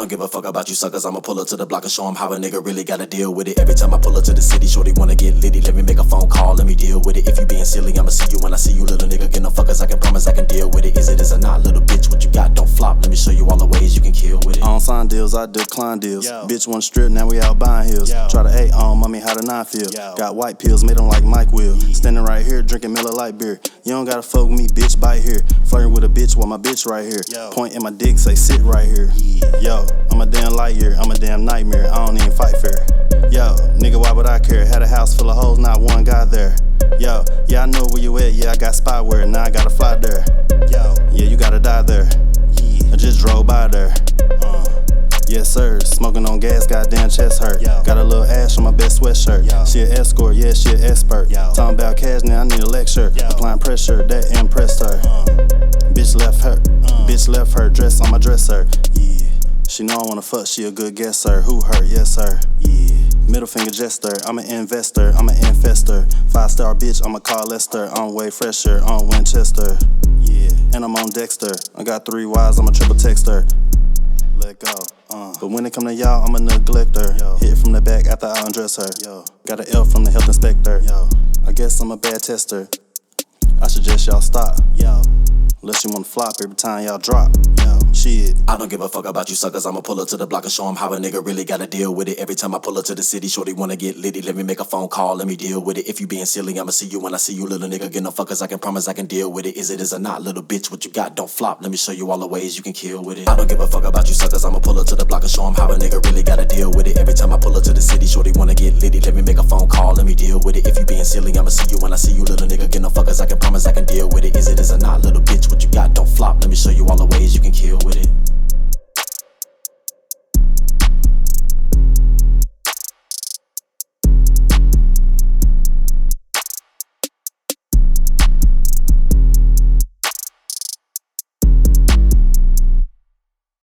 give a fuck about you suckers. I'ma pull up to the block and show them how a nigga really gotta deal with it. Every time I pull up to the city, shorty wanna get litty. Let me make a phone call, let me deal with it. If you being silly, I'ma see you when I see you, little nigga. Get no fuckers, I can promise I can deal with it. Is it, is it not, little bitch? What you got don't flop. Let me show you all the ways you can kill with it. I don't sign deals, I decline deals. Bitch wanna strip, now we out buying hills. Try to A on mommy, how the 9 feel. Got white pills, made them like Mike Will. Standing right here, drinking Miller Lite beer. You don't gotta fuck with me, bitch, bite here. Flirting with a bitch while my bitch right here. Point in my dick, say sit right here. Yo, I'm a damn light year, I'm a damn nightmare. I don't even fight fair. Yo, nigga, why would I care? Had a house full of hoes, not one guy there. Yo, yeah, I know where you at. Yeah, I got spyware, now I gotta fly there. Yo, yeah, you gotta die there. I just drove by there. Yes, sir. Smoking on gas, goddamn chest hurt. Got a little ash on my best sweatshirt. She an escort, yeah, she an expert. Talking about cash, now I need a lecture. Applying pressure, that impressed her. Bitch left her, bitch left her dress on my dresser. Yeah, she know I wanna fuck, she a good guesser. Who her? Yes, sir. Yeah, middle finger jester. I'm an investor, I'm an infester. 5-star bitch, I'ma call Lester. I'm way fresher, on Winchester. Yeah, and I'm on Dexter. I got 3 Ys, I'm a triple texter. Let go. But when it come to y'all, I'm a neglector. Hit from the back after I undress her. Got an L from the health inspector. I guess I'm a bad tester. I suggest y'all stop. Unless you wanna flop every time y'all drop. Shit. I don't give a fuck about you suckers. I'ma pull up to the block and show them how a nigga really gotta deal with it. Every time I pull up to the city, shorty wanna get litty. Let me make a phone call, let me deal with it. If you being silly, I'ma see you when I see you, little nigga. Get no fuckers, I can promise I can deal with it. Is it, is it not, little bitch? What you got don't flop. Let me show you all the ways you can kill with it. I don't give a fuck about you suckers. I'ma pull up to the block and show them how a nigga really gotta deal with it. Every time I pull up to the city, shorty wanna get litty. Let me make a phone call, let me deal with it. If you being silly, I'ma see you when I see you, little nigga. Get no fuckers, I can promise I can deal with it. Is it, is it not, little bitch? What you got don't flop. Let me show you all the ways you can kill with it.